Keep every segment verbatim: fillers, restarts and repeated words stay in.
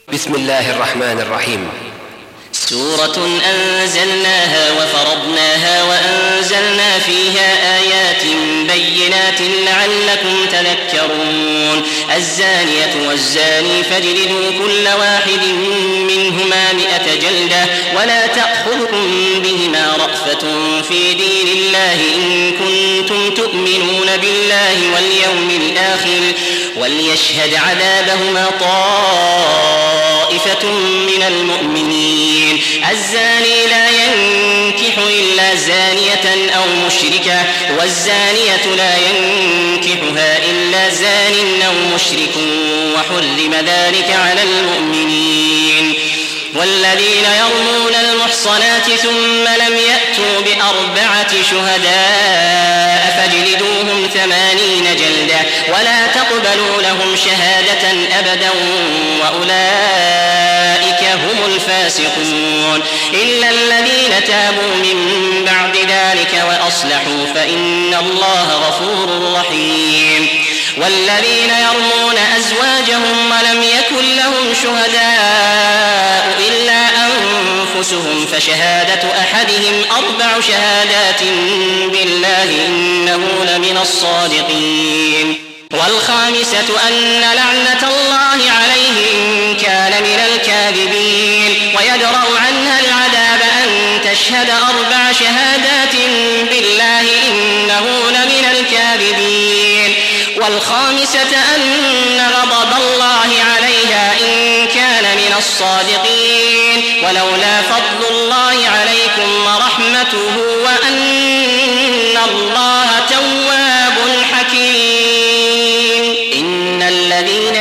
بسم الله الرحمن الرحيم. سورة أنزلناها وفرضناها وأنزلنا فيها آيات بينات لعلكم تذكرون. الزانية والزاني فاجلدوا كل واحد منهما مئة جلدة ولا تأخذكم بهما رأفة في دين الله إن كنتم تؤمنون بالله واليوم الآخر وليشهد عذابهما طائفة من المؤمنين. الزاني لا ينكح إلا زانية أو مشركة والزانية لا ينكحها إلا زان أو مشرك وحرم ذلك على المؤمنين. والذين يرمون المحصنات ثم لم يأتوا بأربعة شهداء فاجلدوهم ثمانين جلدة ولا تقبلوا لهم شهادة أبدا وأولئك هم الفاسقون. إلا الذين تابوا من بعد ذلك وأصلحوا فإن الله غفور رحيم. والذين يرمون أزواجهم ولم يكن لهم شهداء إلا أنفسهم فشهادة أحدهم أربع شهادات بالله إنه لمن الصادقين. والخامسة أن لعنة الله عليه إن كان من الكاذبين. ويدرأ عنها العذاب أن تشهد أربع شهادات بالله إنه لمن الكاذبين. والخامسة أن غضب الله عليها إن كان من الصادقين. ولولا فضل الله عليكم ورحمته وأن الله تواب حكيم. إن الذين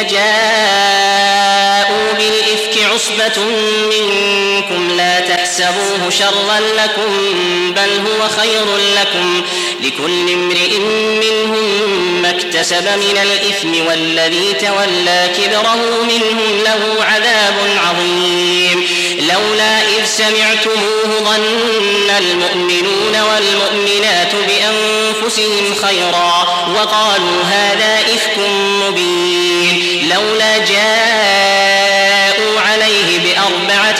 جاءوا بالإفك عصبة منكم لا تحسبوه شرا لكم بل هو خير لكم لكل امرئ منهم ما اكتسب من الإثم والذي تولى كبره منهم له عذاب عظيم. لولا إذ سمعتموه ظن المؤمنون والمؤمنات بأنفسهم خيرا وقالوا هذا إفك مبين. لولا جاءوا عليه بأربعة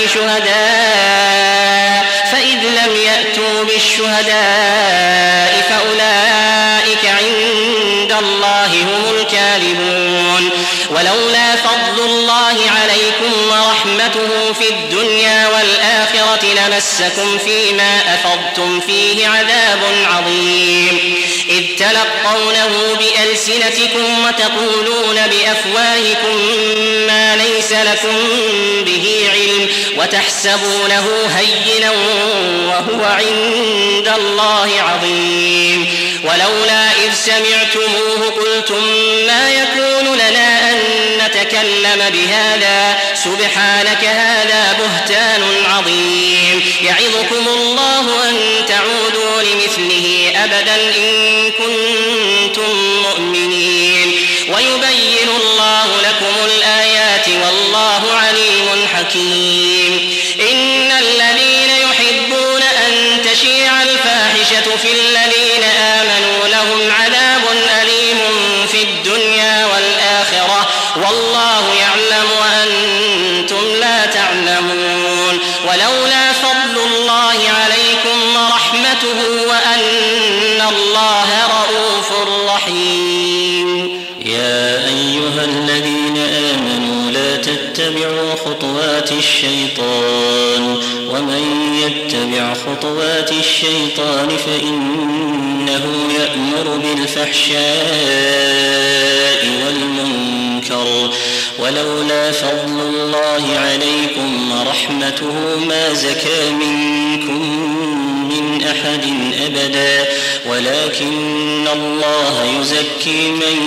شهداء فإذ لم يأتوا بالشهداء فأولئك عند الله هم الكاذبون. ولولا فضل الله عليكم ورحمته في الدنيا والآخرة لمسكم فيما أفضتم فيه عذاب عظيم. إذ تلقونه بألسنتكم وتقولون بأفواهكم ما ليس لكم به علم وتحسبونه هينا وهو عند الله عظيم. ولولا إذ سمعتموه قلتم ما يكون لنا أن نتكلم بهذا سبحانك هذا بهتان عظيم. يعظكم الله أن تعودوا لمثله أبدا إن كنتم مؤمنين. ويبين الله لكم الآيات والله عليم حكيم. إن الذين يحبون أن تشيع الفاحشة في الذين آمنوا لهم عذاب أليم في الدنيا والآخرة والله يعلم وأنتم لا تعلمون. ولولا فضل الله عليكم ورحمته وأن الله رؤوف رحيم. يا أيها الذين آمنوا لا تتبعوا خطوات الشيطان ومن يتبع خطوات الشيطان فإنه يأمر بالفحشاء والمنكر. ولولا فضل الله عليكم ورحمته ما زكى منكم من أحد أبدا ولكن الله يزكي من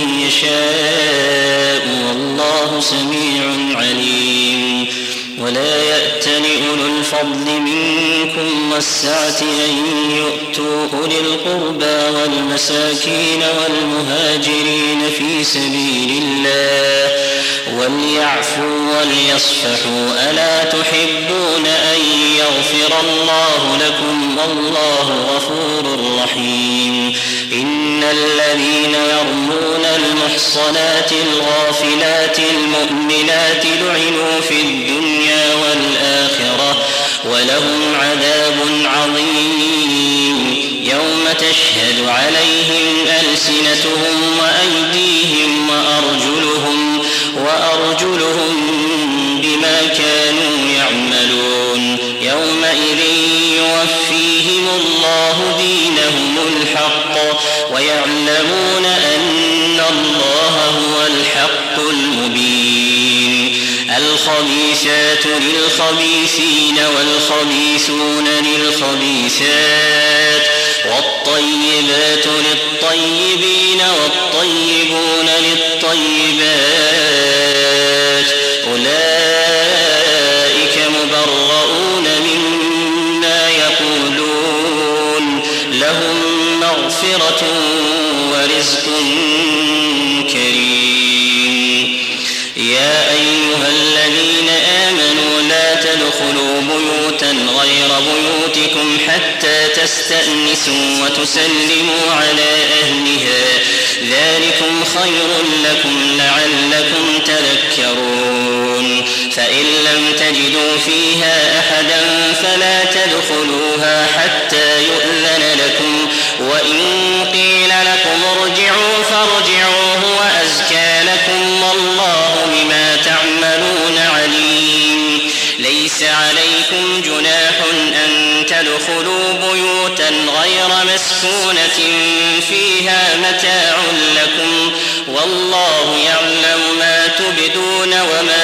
يشاء والله سميع عليم. ولا يأتل أولو الفضل منكم والسعة أن يؤتوا أولي القربى والمساكين والمهاجرين في سبيل الله وليعفوا وليصفحوا ألا تحبون أن يغفر الله لكم والله غفور رحيم. إن الذين يرمون المحصنات الغافلات المؤمنات لعنوا تشهد عليهم ألسنتهم وأيديهم وأرجلهم, وأرجلهم بما كانوا يعملون يومئذ يوفيهم الله دينهم الحق ويعلمون أن الله هو الحق المبين. الخبيثات للخبيثين والخبيثون للخبيثات والطيبات للطيبين والطيبون للطيبات أولئك مبرؤون مما يقولون لهم مغفرة ورزق كريم. يا أيها الذين آمنوا لا تدخلوا بيوتا غير بيوتكم حتى تستأنسوا وتسلموا على أهلها ذلكم خير لكم لعلكم تذكرون. فإن لم تجدوا فيها أحدا فلا تدخلوها حتى يؤذن لكم وإن قيل لكم ارجعوا فارجعوا هو أزكى لكم والله بما تعملون عليم. ليس عليكم جناح أن تدخلوا بيوتا غير مسكونة فيها متاع لكم والله يعلم ما تبدون وما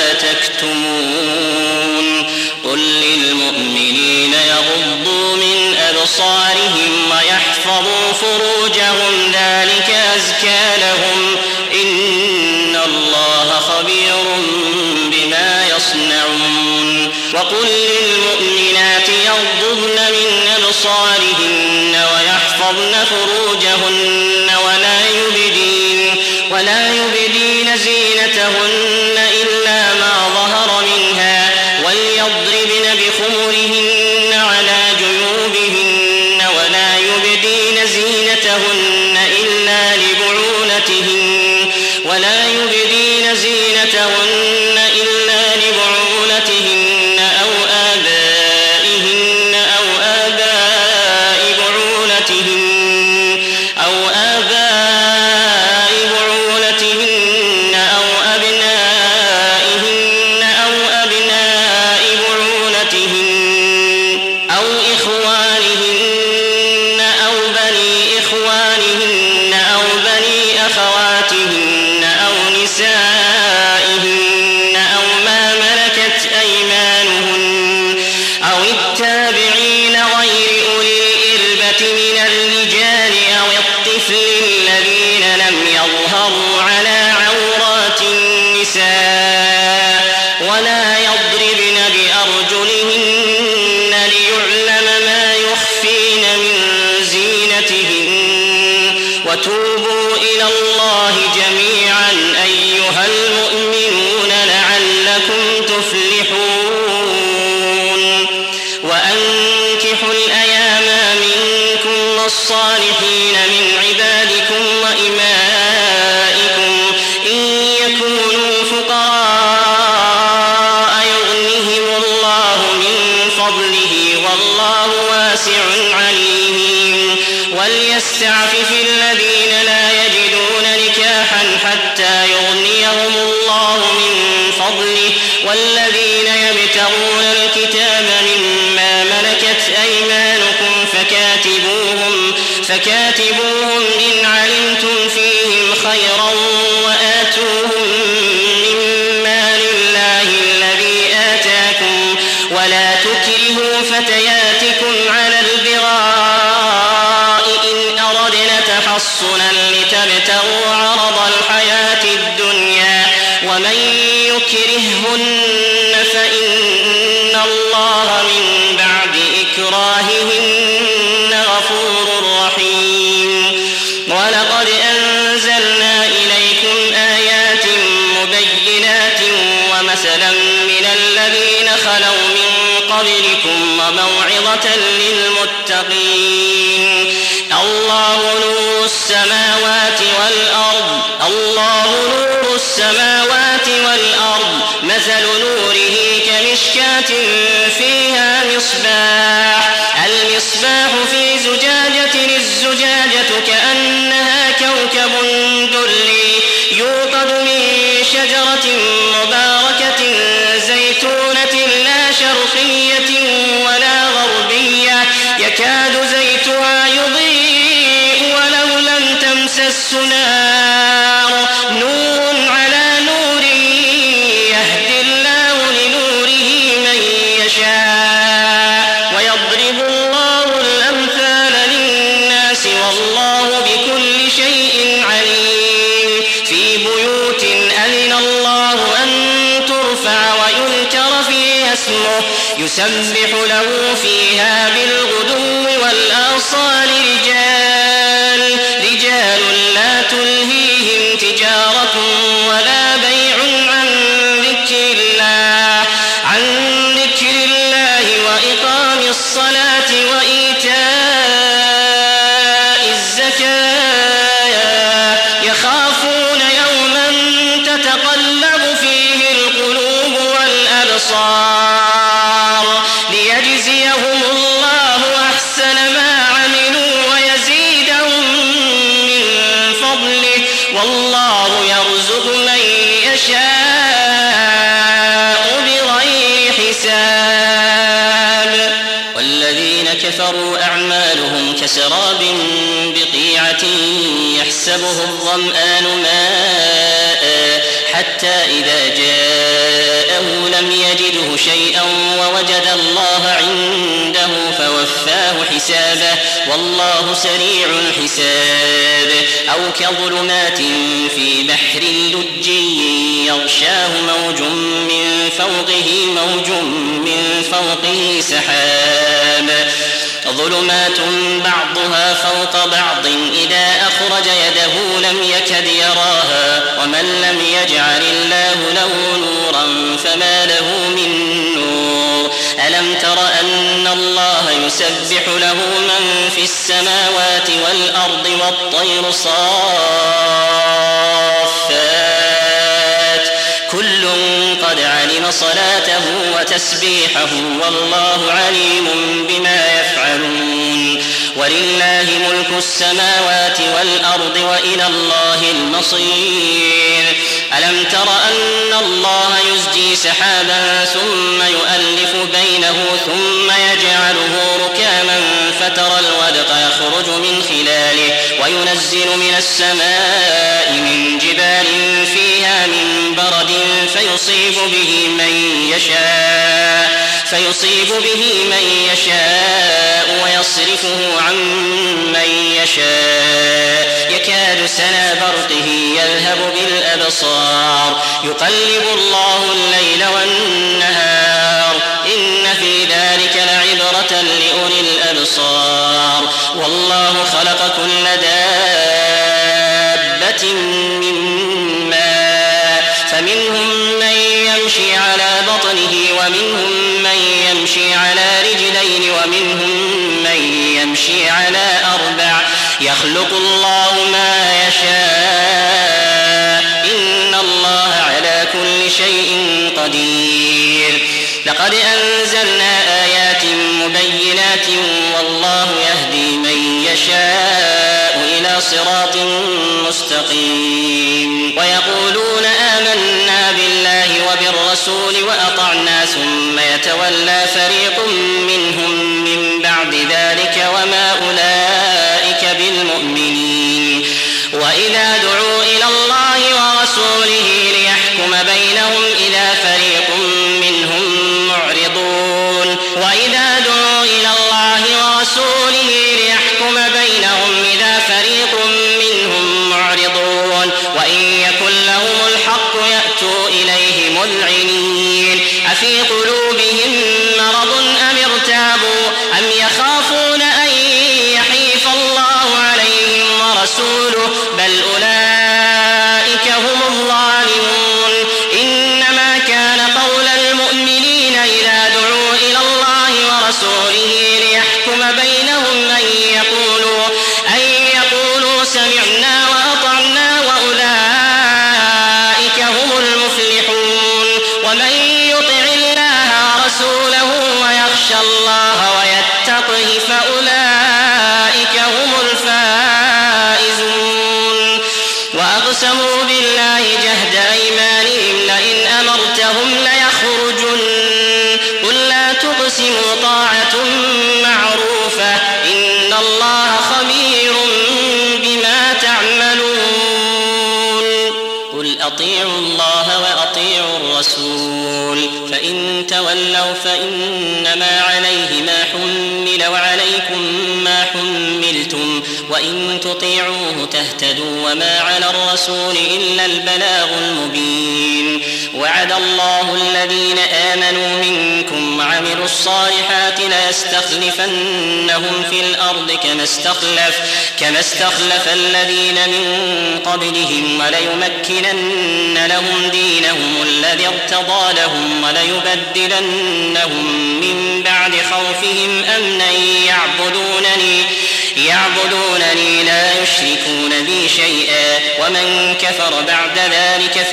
تكتمون. قل للمؤمنين يغضوا من أبصارهم ويحفظوا فروجهم ذلك أزكى لهم إن الله خبير بما يصنعون. وقل للمؤمنات يغضضن من أبصارهن ويحفظن فروجهن ولا يبدين, ولا يبدين زينتهن إلا ما ظهر منها وليضربن بخمرهن على جيوبهن ولا يبدين زينتهن إلا لبعولتهن ولا يبدين زينتهن إلا لبعولتهن أو آبائهن أو آباء بعولتهن أو آباء بعولتهن أو أبنائهن أو أبناء بعولتهن أو إخوانهن أو بني إخوانهن أو بني أخواتهن أو نسائهن أو ما ملكت أيمانهن أو التابعين غير أولي الإربة من الرجال أو الطفل الذين لم يظهروا على عورات النساء ولا يضربن بأرجلهن ليعلم ما يخفين من زينتهن. وتوبوا إلى الله جميعا أيها المؤمنون لعلكم تفلحون. وأنكحوا الأيام منكم والصالحين من عبادكم وإمائكم إن يكونوا فقراء يغنهم الله من فضله والله واسع عليم. وليستعفف الذين لا يجدون نكاحا حتى يغنيهم الله من فضله والذين يبتغون الكتاب مما ملكت أيمانكم فكاتبوهم, فكاتبوهم إن علمتم فيهم خيرا وآتوهم مما لله الذي آتاكم ولا تكرهوا فتياتكم على البغاء إن أردنا تحصنا لتبتغوا عرض الحياة الدنيا ومن يكرههن فإن الله من بعد إكراههن غفور رحيم. ولقد أنزلنا إليكم آيات مبينات ومثلا من الذين خلوا من قبلكم وموعظة للمتقين. الله نور السماوات والأرض الله نور السماوات والأرض مثل نوره كمشكاة فيها مصباح المصباح في زجاجة الزجاجة اسمه يسبح له فيها بالغدو والآصال رجال رجال لا تلهيهم تجارة ولا بيع عن ذكر الله عن ذكر الله وإقام الصلاة وإيتاء الزكاة يخافون يوما تتقلب فيه القلوب والأبصار ليجزيهم الله أحسن ما عملوا ويزيدهم من فضله والله يرزق من يشاء بغير حساب. والذين كفروا أعمالهم كسراب بقيعة يحسبه الظمآن ماء حتى إذا جاءه لم يجده شيئا ووجد الله عنده فوفاه حسابه والله سريع الحساب. أو كظلمات في بحر لجي يغشاه موج من فوقه موج من فوقه سحاب ظلمات بعضها فوق بعض إذا أخرج يده لم يكد يراها ومن لم يجعل الله له نورا فما له من نور. ألم تر أن الله يسبح له من في السماوات والأرض والطير صافات كل قد علم صلاته وتسبيحه والله عليم بما يفعلون. ولله ملك السماوات والأرض وإلى الله المصير. ألم تر أن الله يزجي سحابا ثم يؤلف بينه ثم يجعله ركاما فترى الودق يخرج من خلاله وينزل من السماء من جبال فيها من برد فيصيب به من يشاء فيصيب به من يشاء ويصرفه عن من يشاء يكاد سنا برقه يذهب بالأبصار يقلب الله الليل والنهار إن في ذلك لعبرة لأولي الأبصار. والله خلق كل دابة من ماء فمنهم من يمشي على بطنه ومنهم من يمشي على رجلين ومنهم من يمشي على أربع يخلق الله ما يشاء إن الله على كل شيء قدير. لقد أنزلنا آيات مبينات والله يهدي من يشاء إلى صراط مستقيم. ويقولون آمنا بالله وبالرسول وأطعنا ثم يتولى فريق منهم من بعد ذلك وما أولئك بالمؤمنين. وإذا دعوا إلى الله ورسوله ليحكم بينهم إذا فريق منهم معرضون وإذا دعوا إلى الله ورسوله ليحكم بينهم إذا فريق منهم معرضون وإن يكن لهم الحق يأتوا إليه مذعنين. أفي قلوبهم مرض أم ارتابوا أم يخافون أن يحيف الله عليهم ورسوله بل أولئك هم الظالمون. إنما كان قول المؤمنين إذا دعوا إلى الله ورسوله ليحكم بينهم أن يقولوا أن يقولوا سمعنا وأطعنا وأولئك هم المفلحون. ومن يطع الله ورسوله ويخشى الله ويتقه فأولئك هم الفائزون. وأقسموا بالله جهد أيمانهم لئن أمرتهم ليخرجن قل لا تقسموا طاعة معروفة إن الله خبير بما تعملون. قل أطيعوا الله وأطيعوا الرسول فإن تولوا فإنما عليه ما حمل وعليكم ما حملتم وإن تطيعوه تهتدوا وما على الرسول إلا البلاغ المبين. وعد الله الذين آمنوا منكم وعملوا الصالحات ليستخلفنهم في الأرض كما استخلف, كما استخلف الذين من قبلهم وليمكنن لهم دينهم الذي ارتضى لهم وليبدلنهم من بعد خوفهم أمنا يعبدونني يعبدونني لا يشركون بي شيئا ومن كفر بعد ذلك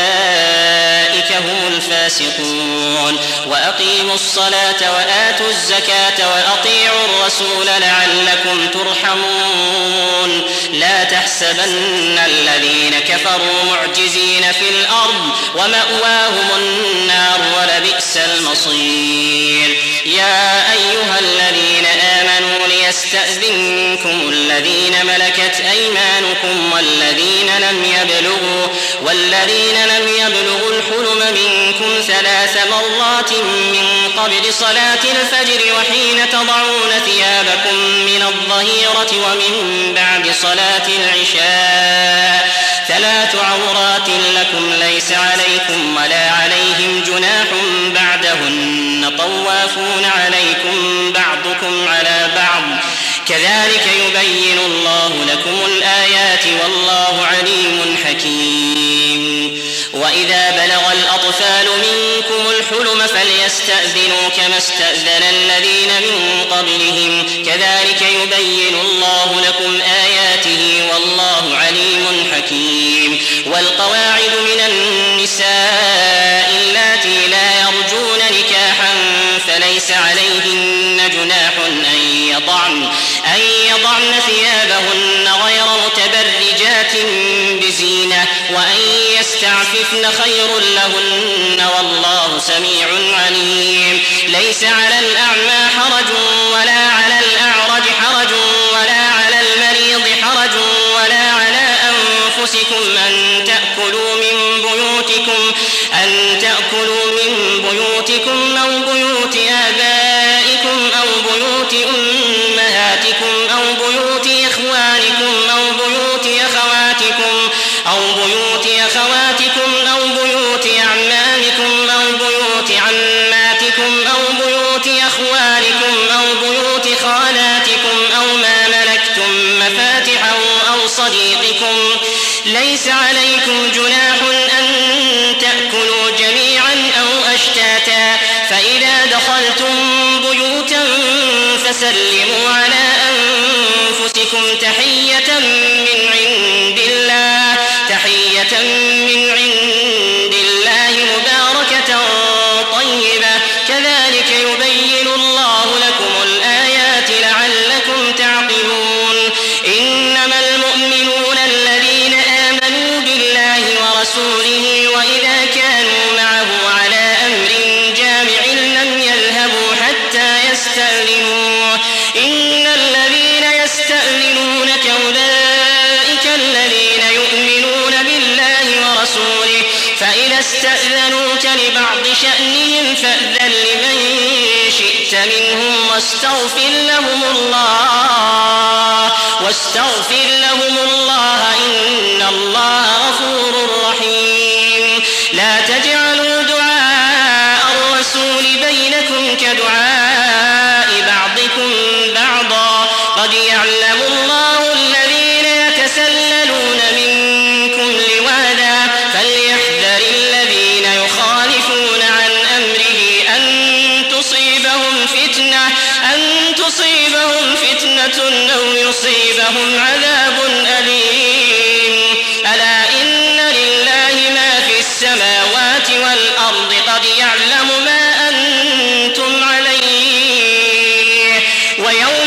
فأولئك هم الفاسقون. وأقيموا الصلاة وآتوا الزكاة وأطيعوا الرسول لعلكم ترحمون. لا تحسبن الذين كفروا معجزين في الأرض ومأواهم النار ولبئس المصير. يا أيها الذين آمنوا ليستأذنكم الذين ملكت أيمانكم والذين لم يبلغوا والذين لم يبلغوا الحلم منكم ثلاث مرات من قبل صلاة الفجر وحين تضعون ثيابكم من الظهيرة ومن بعد صلاة العشاء ثلاث عورات لكم ليس عليكم ولا عليهم جناح بعدهن طوافون عليكم بعضكم على بعض كذلك يبين الله لكم الآيات والله عليم حكيم. وإذا بلغ الأطفال منكم الحلم فليستأذنوا كما استأذن الذين من قبلهم كذلك يبين الله لكم آياته والله عليم حكيم. والقواعد من النساء اللاتي لا يرجون نكاحا فليس عليهن جناح أن يضعن أن يضعن ثيابهن غير متبرجات بزينة وأن يستعففن خير لهن والله سميع عليم. ليس على الأعمى حرج ولا على الأعرج حرج ولا على المريض حرج ولا على أنفسكم أن تأكلوا من بيوتكم أن تأكلوا من بيوتكم أو بيوت آبائكم أو بيوت أمهاتكم أو بيوت إخوانكم أو بيوت أخواتكم أو بيوت أخواتكم أو بيوت أعمامكم أو بيوت عماتكم أو بيوت أخوالكم أو بيوت خالاتكم أو ما ملكتم مفاتحه أو صديقكم. ليس عليكم جناح أن تأكلوا جميعا أو أشتاتا فإذا دخلتم بيوتا فسلموا على أنفسكم تحية من عند الله تحية من عند الله مباركة طيبة كذلك يبين الله لكم الآيات لعلكم تعقلون. إنما المؤمنون الذين آمنوا بالله ورسوله وإذا كانوا معه على أمر جامع لم يذهبوا حتى يستأذنوه. إن الذين يستأذنونك أولئك الذين يؤمنون بالله ورسوله فإذا استأذنوك لبعض شأنهم فأذن لمن شئت منهم واستغفر لهم الله واستغفر لهم الله إن الله غفور رحيم. لا تجعلوا دعاء الرسول بينكم كدعاء بعضكم بعضا قد يعلم الله الذين يتسللون منكم لواذا فليحذر الذين يخالفون عن أمره أن تصيبهم فتنة أن تصيبهم فتنة أو يصيبهم عذاب أليم. ألا إن لله ما في السماوات والأرض قد يعلم ما أنتم عليه ويوم